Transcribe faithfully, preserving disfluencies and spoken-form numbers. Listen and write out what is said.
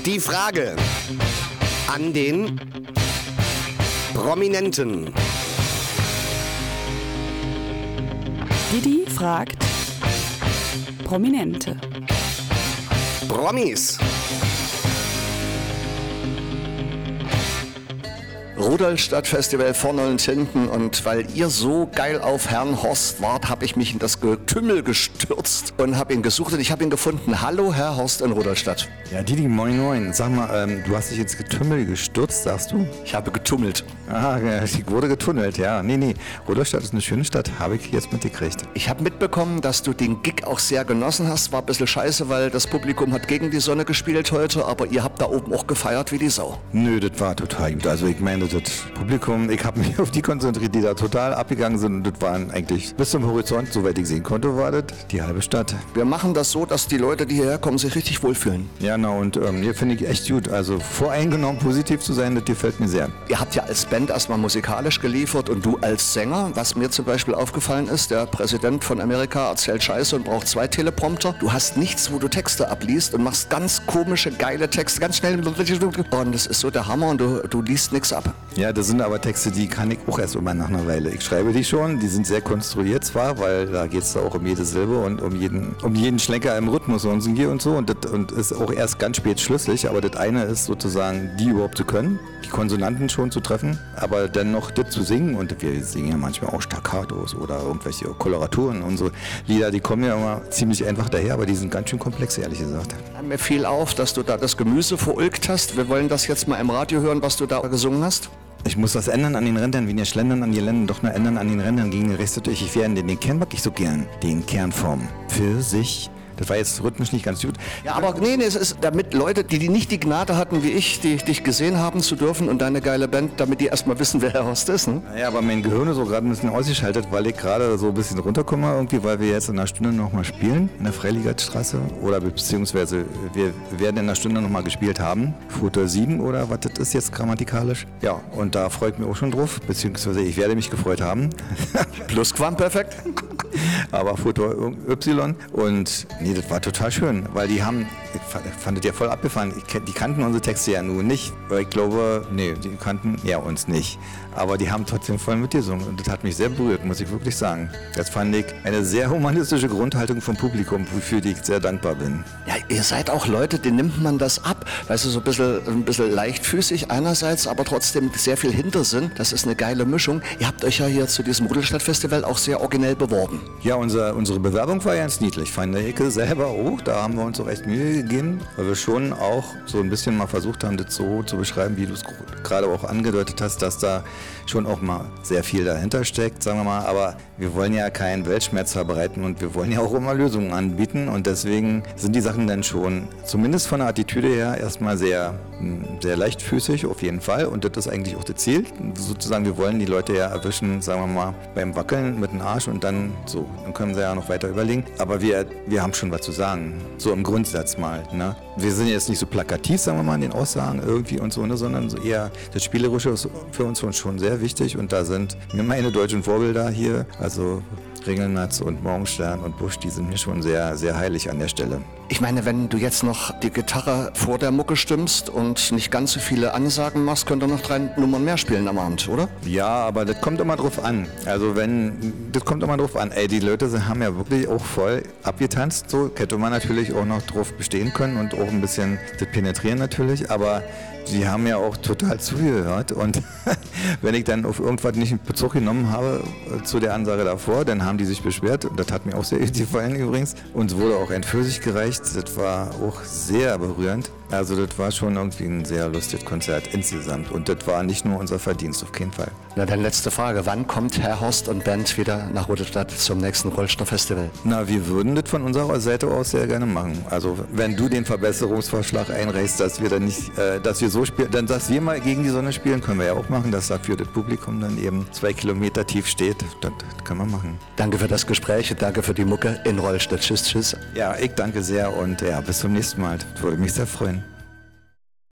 Die Frage an den Prominenten. Didi fragt Prominente. Promis. Rudolstadt Festival vorne und hinten, und weil ihr so geil auf Herrn Horst wart, habe ich mich in das Getümmel gestürzt und habe ihn gesucht und ich habe ihn gefunden. Hallo Herr Horst in Rudolstadt. Ja, Didi, moin moin. Sag mal, ähm, du hast dich ins Getümmel gestürzt, sagst du? Ich habe getummelt. Ah, ich wurde getunnelt, ja. Nee, nee, Rudolstadt ist eine schöne Stadt, habe ich jetzt mitgekriegt. Ich habe mitbekommen, dass du den Gig auch sehr genossen hast. War ein bisschen scheiße, weil das Publikum hat gegen die Sonne gespielt heute, aber ihr habt da oben auch gefeiert wie die Sau. Nö, das war total gut. Also ich meine, das Publikum, ich habe mich auf die konzentriert, die da total abgegangen sind, und das waren eigentlich bis zum Horizont, soweit ich sehen konnte, war das die halbe Stadt. Wir machen das so, dass die Leute, die hierher kommen, sich richtig wohlfühlen. Ja, na, und ähm, hier finde ich echt gut. Also voreingenommen positiv zu sein, das gefällt mir sehr. Ihr habt ja als Band erstmal musikalisch geliefert und du als Sänger. Was mir zum Beispiel aufgefallen ist, der Präsident von Amerika erzählt Scheiße und braucht zwei Teleprompter. Du hast nichts, wo du Texte abliest und machst ganz komische, geile Texte, ganz schnell. Und das ist so der Hammer, und du, du liest nichts ab. Ja, das sind aber Texte, die kann ich auch erst immer nach einer Weile. Ich schreibe die schon, die sind sehr konstruiert zwar, weil da geht es da auch um jede Silbe und um jeden, um jeden Schlenker im Rhythmus und so und so, und das und ist auch erst ganz spät schlüssig, aber das eine ist sozusagen, die überhaupt zu können, die Konsonanten schon zu treffen, aber dann noch das zu singen, und wir singen ja manchmal auch Staccatos oder irgendwelche Koloraturen. Unsere Lieder, die kommen ja immer ziemlich einfach daher, aber die sind ganz schön komplex, ehrlich gesagt. Mir fiel auf, dass du da das Gemüse verulgt hast. Wir wollen das jetzt mal im Radio hören, was du da gesungen hast. Ich muss was ändern an den Rändern, wenn ihr schlendern an die Ländern, doch nur ändern an den Rändern gegen den Rest natürlich. Ich werde den Kern mag ich so gern, den Kernform für sich. Das war jetzt rhythmisch nicht ganz gut. Ja, aber nee, nee, es ist damit Leute, die, die nicht die Gnade hatten wie ich, die dich gesehen haben zu dürfen und deine geile Band, damit die erstmal wissen, wer Herr Horst ist. Ne? Ja, aber mein Gehirn ist so gerade ein bisschen ausgeschaltet, weil ich gerade so ein bisschen runterkomme irgendwie, weil wir jetzt in einer Stunde nochmal spielen in der Freiligatstraße, oder beziehungsweise wir werden in einer Stunde nochmal gespielt haben. Futter sieben oder was das ist jetzt grammatikalisch. Ja, und da freue ich mich auch schon drauf, beziehungsweise ich werde mich gefreut haben. Plusquamperfekt. Aber Futur Y, und nee, das war total schön, weil die haben, ich fand das ja voll abgefahren, ich, die kannten unsere Texte ja nun nicht, weil ich glaube, nee, die kannten ja uns nicht, aber die haben trotzdem voll mitgesungen, und das hat mich sehr berührt, muss ich wirklich sagen. Das fand ich eine sehr humanistische Grundhaltung vom Publikum, wofür ich sehr dankbar bin. Ja, ihr seid auch Leute, denen nimmt man das ab, weißt du, so ein bisschen, ein bisschen leichtfüßig einerseits, aber trotzdem sehr viel Hintersinn, das ist eine geile Mischung. Ihr habt euch ja hier zu diesem Rudolstadt-Festival auch sehr originell beworben. Ja, unser, unsere Bewerbung war ganz niedlich, fand ich selber auch. Da haben wir uns auch echt Mühe gegeben, weil wir schon auch so ein bisschen mal versucht haben, das so zu beschreiben, wie du es gerade auch angedeutet hast, dass da schon auch mal sehr viel dahinter steckt, sagen wir mal. Aber wir wollen ja keinen Weltschmerz verbreiten, und wir wollen ja auch immer Lösungen anbieten, und deswegen sind die Sachen dann schon, zumindest von der Attitüde her, erstmal sehr, sehr leichtfüßig auf jeden Fall, und das ist eigentlich auch das Ziel. Sozusagen, wir wollen die Leute ja erwischen, sagen wir mal, beim Wackeln mit dem Arsch, und dann so, dann können sie ja noch weiter überlegen. Aber wir, wir haben schon was zu sagen, so im Grundsatz mal. Ne? Wir sind jetzt nicht so plakativ, sagen wir mal, in den Aussagen irgendwie und so, ne, sondern so eher das Spielerische ist für uns schon sehr wichtig, und da sind mir meine deutschen Vorbilder hier, also Ringelnatz und Morgenstern und Busch, die sind mir schon sehr, sehr heilig an der Stelle. Ich meine, wenn du jetzt noch die Gitarre vor der Mucke stimmst und nicht ganz so viele Ansagen machst, könnt ihr noch drei Nummern mehr spielen am Abend, oder? Ja, aber das kommt immer drauf an. Also wenn, das kommt immer drauf an. Ey, die Leute haben ja wirklich auch voll abgetanzt, so hätte man natürlich auch noch drauf bestehen können und auch ein bisschen das penetrieren natürlich, aber die haben ja auch total zugehört, und wenn ich dann auf irgendwas nicht Bezug genommen habe zu der Ansage davor, dann haben die sich beschwert, und das hat mir auch sehr gefallen übrigens. Uns wurde auch ein Pfirsich gereicht, das war auch sehr berührend. Also das war schon irgendwie ein sehr lustiges Konzert insgesamt, und das war nicht nur unser Verdienst, auf keinen Fall. Na dann letzte Frage, wann kommt Herr Horst und Band wieder nach Rudolstadt zum nächsten Rollstoff-Festival? Na, wir würden das von unserer Seite aus sehr gerne machen. Also wenn du den Verbesserungsvorschlag einreichst, dass wir dann nicht, äh, dass wir so spielen, dann dass wir mal gegen die Sonne spielen, können wir ja auch machen, dass dafür das Publikum dann eben zwei Kilometer tief steht, das, das können wir machen. Danke für das Gespräch, danke für die Mucke in Rollstadt. Tschüss, tschüss. Ja, ich danke sehr, und ja, bis zum nächsten Mal. Das würde mich sehr freuen.